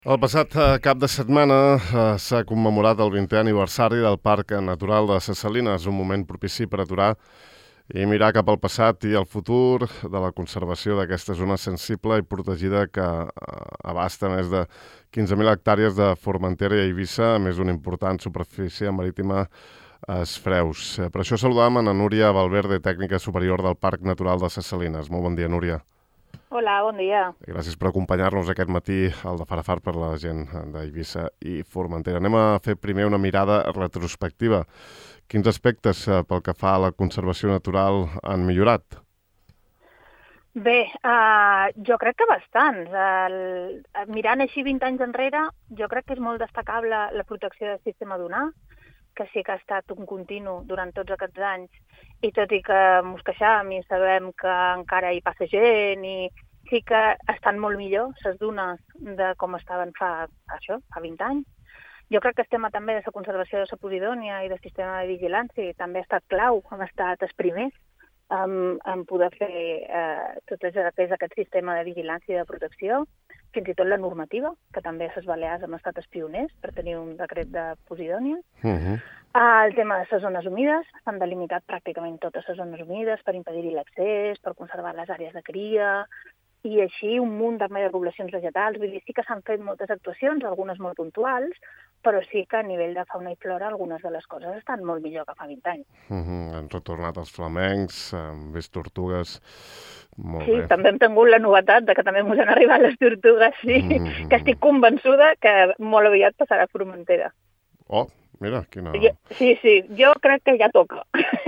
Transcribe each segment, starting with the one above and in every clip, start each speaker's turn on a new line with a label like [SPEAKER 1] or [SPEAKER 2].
[SPEAKER 1] El passat cap de setmana s'ha commemorat el 20è aniversari del Parc Natural de Ses Salines, un moment propici per aturar i mirar cap al passat i al futur de la conservació d'aquesta zona sensible i protegida que abasta més de 15.000 hectàrees de Formentera i Eivissa, a més d'una important superfície marítima a Esfreus. Per això saludam a Núria Valverde, tècnica superior del Parc Natural de Ses Salines. Molt bon dia, Núria.
[SPEAKER 2] Hola, bon dia.
[SPEAKER 1] Gràcies per acompanyar-nos aquest matí al de Farafar per la gent d'Eivissa i Formentera. Anem a fer primer una mirada retrospectiva. Quins aspectes pel que fa a la conservació natural han millorat?
[SPEAKER 2] Bé, jo crec que bastants. Mirant així 20 anys enrere, jo crec que és molt destacable la protecció del sistema dunar, que sí que ha estat un continu durant tots aquests anys, i tot i que mos queixam i sabem que encara hi passa gent i sí que estan molt millor les dunes de com estaven fa 20 anys. Jo crec que el tema també de la conservació de la Posidònia i del sistema de vigilància també ha estat clau, hem estat els primers en poder fer tot aquest sistema de vigilància i de protecció, fins i tot la normativa, que també a les Balears hem estat els pioners per tenir un decret de Posidònia. El tema de les zones humides, s'han delimitat pràcticament totes les zones humides per impedir-hi l'accés, per conservar les àrees de cria, i així un munt també de poblacions vegetals. Vull dir, sí que s'han fet moltes actuacions, algunes molt puntuals, però sí que a nivell de fauna i flora algunes de les coses estan molt millor que fa 20 anys.
[SPEAKER 1] Han retornat els flamencs, hem vist tortugues. Molt
[SPEAKER 2] sí,
[SPEAKER 1] bé.
[SPEAKER 2] També hem tingut la novetat de que també ens han arribat les tortugues, sí, que estic convençuda que molt aviat passarà a Formentera.
[SPEAKER 1] Oh, mira, quina...
[SPEAKER 2] Sí, jo crec que ja toca.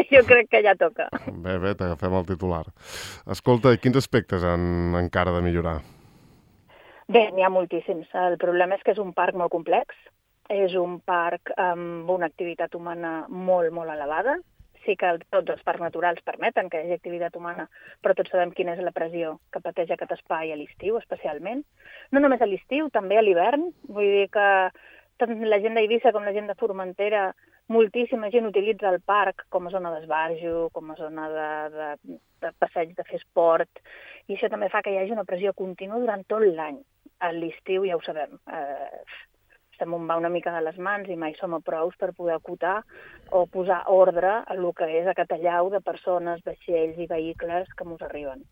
[SPEAKER 1] Bé, t'agafem el titular. Escolta, quins aspectes han encara de millorar?
[SPEAKER 2] Bé, n'hi ha moltíssims. El problema és que és un parc molt complex, és un parc amb una activitat humana molt, molt elevada. Sí que tots els parcs naturals permeten que hi hagi activitat humana, però tots sabem quina és la pressió que pateix aquest espai a l'estiu, especialment. No només a l'estiu, també a l'hivern. Vull dir que tant la gent d'Eivissa com la gent de Formentera, moltíssima gent utilitza el parc com a zona d'esbarjo, com a zona de passeig, de fer esport, i això també fa que hi hagi una pressió contínua durant tot l'any. A l'estiu ja ho sabem, se me'n va una mica de les mans i mai som a prous per poder acotar o posar ordre a el que és aquest allau de persones, vaixells i vehicles que ens arriben.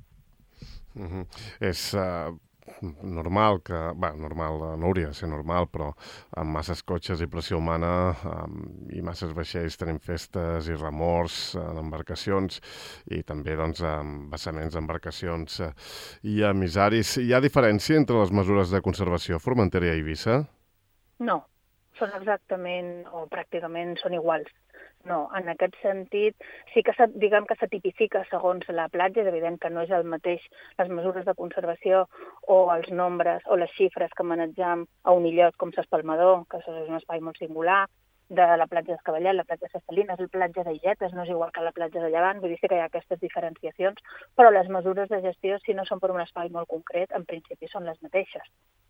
[SPEAKER 1] És normal que... Hauria de ser normal, però amb masses cotxes i pressió humana i masses vaixells tenim festes i remors en embarcacions i també doncs, embassaments d'embarcacions i emissaris. Hi ha diferència entre les mesures de conservació a Formentera i Eivissa?
[SPEAKER 2] No, són exactament o pràcticament són iguals. No, en aquest sentit, sí que diguem que se tipifica segons la platja, és evident que no és el mateix les mesures de conservació o els nombres o les xifres que manegem a un illot com s'Espalmador, que és un espai molt singular, de la platja d'Escavallet, la platja de Ses Salines, la platja d'Illetes, no és igual que la platja de Llevant, vull dir que hi ha aquestes diferenciacions, però les mesures de gestió, si no són per un espai molt concret, en principi són les mateixes.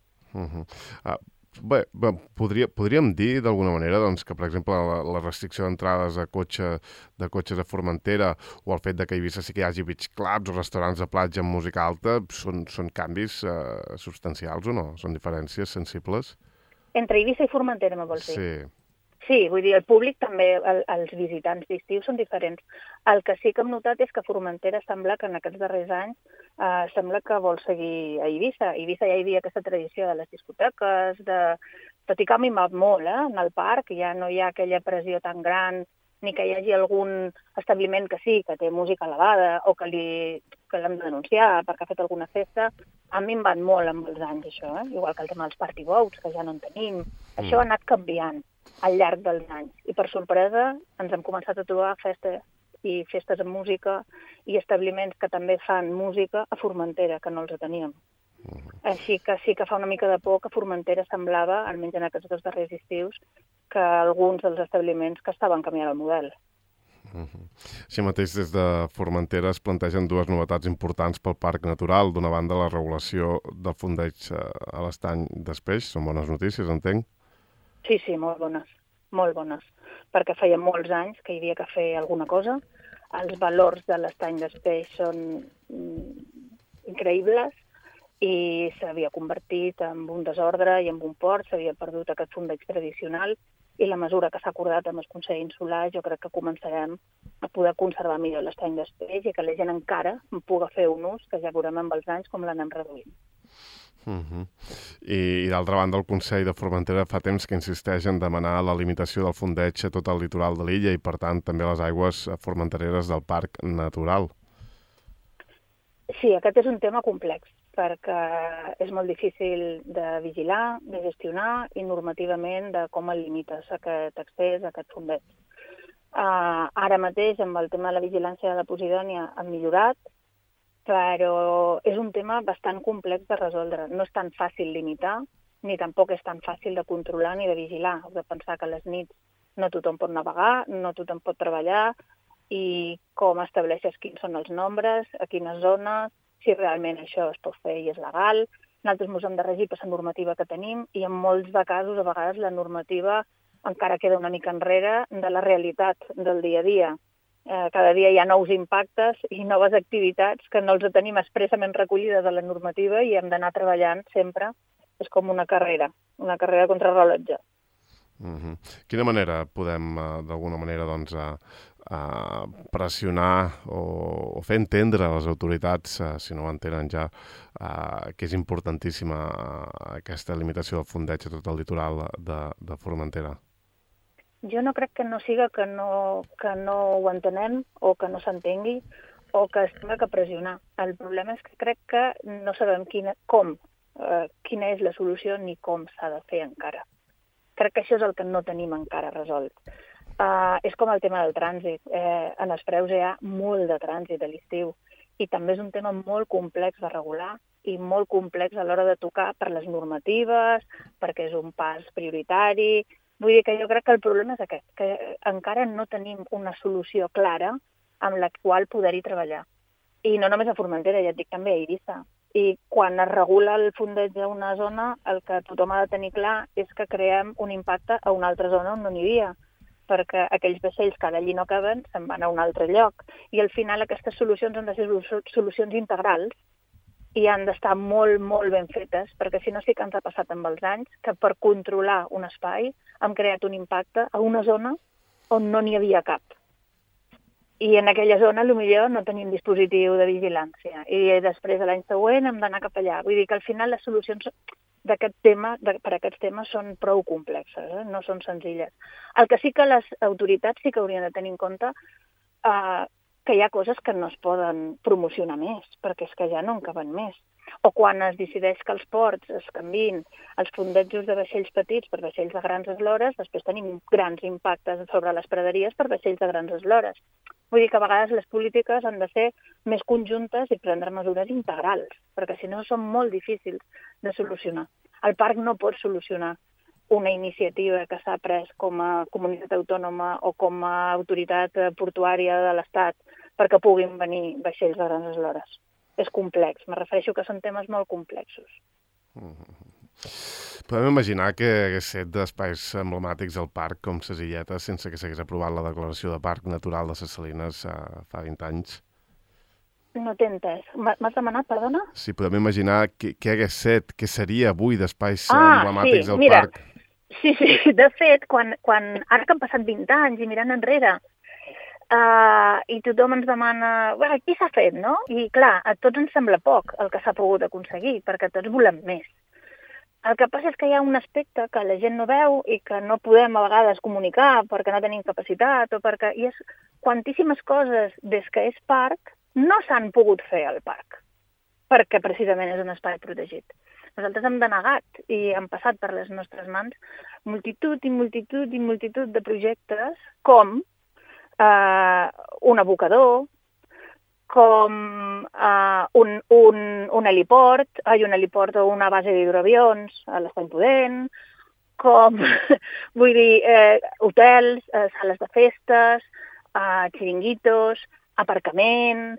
[SPEAKER 1] Bé, podríem dir d'alguna manera doncs, que, per exemple, la restricció d'entrades de cotxes a Formentera o el fet de que a Eivissa sí que hi hagi beach clubs o restaurants de platja amb música alta són canvis substancials o no? Són diferències sensibles?
[SPEAKER 2] Entre Eivissa i Formentera, me vols dir?
[SPEAKER 1] Sí.
[SPEAKER 2] Sí, vull dir, el públic també, els visitants d'estiu són diferents. El que sí que hem notat és que Formentera sembla que en aquests darrers anys sembla que vol seguir a Eivissa. A Eivissa ja hi havia aquesta tradició de les discoteques, tot i que ha mimat molt en el parc, ja no hi ha aquella pressió tan gran, ni que hi hagi algun establiment que sí, que té música elevada o que l'hem de denunciar perquè ha fet alguna festa. Ha minvat molt amb els anys, això, igual que el tema dels party boats, que ja no en tenim. Això ha anat canviant al llarg dels anys. I per sorpresa ens hem començat a trobar festes amb música i establiments que també fan música a Formentera, que no els teníem. Així que sí que fa una mica de por que Formentera semblava, almenys en aquests 2 darrers estius, que alguns dels establiments que estaven canviant el model.
[SPEAKER 1] Així mateix, des de Formentera es plantegen 2 novetats importants pel Parc Natural. D'una banda, la regulació del fondeig a l'estany d'Espeix. Són bones notícies, entenc?
[SPEAKER 2] Sí, molt bones, perquè feia molts anys que hi havia que fer alguna cosa. Els valors de l'estany d'Espeix són increïbles i s'havia convertit en un desordre i en un port, s'havia perdut aquest fondeig tradicional i la mesura que s'ha acordat amb el Consell Insular jo crec que començarem a poder conservar millor l'estany d'Espeix i que la gent encara pugui fer un ús que ja veurem amb els anys com l'anem reduint.
[SPEAKER 1] I d'altra banda, el Consell de Formentera fa temps que insisteix en demanar la limitació del fondeig a tot el litoral de l'illa i, per tant, també a les aigües formentereres del Parc Natural.
[SPEAKER 2] Sí, aquest és un tema complex, perquè és molt difícil de vigilar, de gestionar i normativament de com el limites aquest accés a aquest fondeig. Ara mateix, amb el tema de la vigilància de la Posidònia, han millorat, però és un tema bastant complex de resoldre. No és tan fàcil limitar, ni tampoc és tan fàcil de controlar ni de vigilar. Heu de pensar que a les nits no tothom pot navegar, no tothom pot treballar, i com estableixes quins són els nombres, a quines zones, si realment això es pot fer i és legal. Nosaltres ens hem de regir per la normativa que tenim i en molts de casos, a vegades, la normativa encara queda una mica enrere de la realitat del dia a dia. Cada dia hi ha nous impactes i noves activitats que no els tenim expressament recollides a la normativa i hem d'anar treballant sempre. És com una carrera contra rellotge.
[SPEAKER 1] Quina manera podem, d'alguna manera, doncs, pressionar o fer entendre a les autoritats, si no ho entenen ja, que és importantíssima aquesta limitació del fondeig a tot el litoral de Formentera?
[SPEAKER 2] Jo no crec que no siga que no ho entenem o que no s'entengui o que es tingui que pressionar. El problema és que crec que no sabem quina és la solució ni com s'ha de fer encara. Crec que això és el que no tenim encara resolt. És com el tema del trànsit. En els preus hi ha molt de trànsit a l'estiu i també és un tema molt complex de regular i molt complex a l'hora de tocar per les normatives, perquè és un pas prioritari. Vull dir que jo crec que el problema és aquest, que encara no tenim una solució clara amb la qual poder-hi treballar. I no només a Formentera, ja et dic també a Eivissa. I quan es regula el fondeig d'una zona, el que tothom ha de tenir clar és que creem un impacte a una altra zona on no n'hi havia, perquè aquells vaixells que allí no caben se'n van a un altre lloc. I al final aquestes solucions han de ser solucions integrals i han d'estar molt, molt ben fetes, perquè si no sí que ens ha passat amb els anys que per controlar un espai hem creat un impacte a una zona on no n'hi havia cap. I en aquella zona potser no tenim dispositiu de vigilància. I després de l'any següent hem d'anar cap allà. Vull dir que al final les solucions d'aquest tema, per aquests temes són prou complexes, no són senzilles. El que sí que les autoritats sí que haurien de tenir en compte que hi ha coses que no es poden promocionar més, perquè és que ja no en caben més. O quan es decideix que els ports es canviïn els fondejos de vaixells petits per vaixells de grans eslores, després tenim grans impactes sobre les praderies per vaixells de grans eslores. Vull dir que a vegades les polítiques han de ser més conjuntes i prendre mesures integrals, perquè si no són molt difícils de solucionar. El parc no pot solucionar una iniciativa que s'ha pres com a comunitat autònoma o com a autoritat portuària de l'Estat perquè puguin venir vaixells de grans eslores. És complex, me refereixo que són temes molt complexos.
[SPEAKER 1] Podem imaginar que hagués set d'espais emblemàtics al parc com ses Illetes sense que s'hagués aprovat la declaració de Parc Natural de ses Salines fa 20 anys?
[SPEAKER 2] No t'he entès. M'has demanat, perdona?
[SPEAKER 1] Sí, podem imaginar què hagués set, què seria avui d'espais emblemàtics al parc.
[SPEAKER 2] Sí, de fet, quan ara que han passat 20 anys i mirant enrere, i tothom ens demana, què s'ha fet, no? I clar, a tots ens sembla poc el que s'ha pogut aconseguir, perquè tots volem més. El que passa és que hi ha un aspecte que la gent no veu i que no podem a vegades comunicar perquè no tenim capacitat o perquè hi ha quantíssimes coses des que és parc no s'han pogut fer al parc, perquè precisament és un espai protegit. Nosaltres hem denegat i hem passat per les nostres mans multitud de projectes com un abocador, com un heliport o una base d'hidroavions a l'Estany Pudent, com, vull dir, hotels, sales de festes, xiringuitos, aparcaments,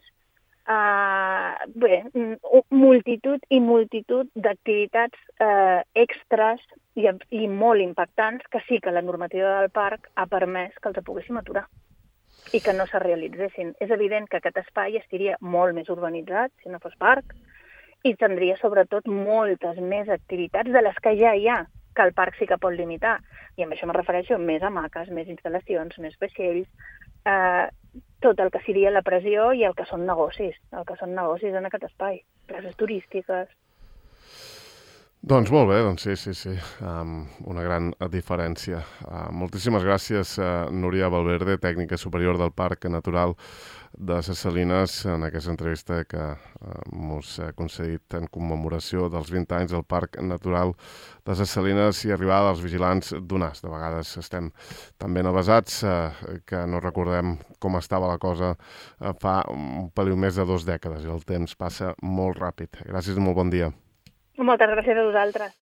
[SPEAKER 2] multitud d'activitats extres i molt impactants que sí que la normativa del parc ha permès que els poguéssim aturar i que no se realitzessin. És evident que aquest espai estaria molt més urbanitzat si no fos parc i tindria sobretot moltes més activitats de les que ja hi ha, que el parc sí que pot limitar. I amb això me refereixo a més hamaques, més instal·lacions, més vaixells, tot el que seria la pressió i el que són negocis en aquest espai, places turístiques.
[SPEAKER 1] Doncs molt bé, doncs sí. Una gran diferència. Moltíssimes gràcies, Núria Valverde, tècnica superior del Parc Natural de Ses Salines, en aquesta entrevista que mos ha concedit en commemoració dels 20 anys del Parc Natural de Ses Salines i arribada dels vigilants d'UNAS. De vegades estem tan ben avasats que no recordem com estava la cosa fa un peliu més de 2 dècades i el temps passa molt ràpid. Gràcies i molt bon dia.
[SPEAKER 2] Moltes gràcies a vosaltres.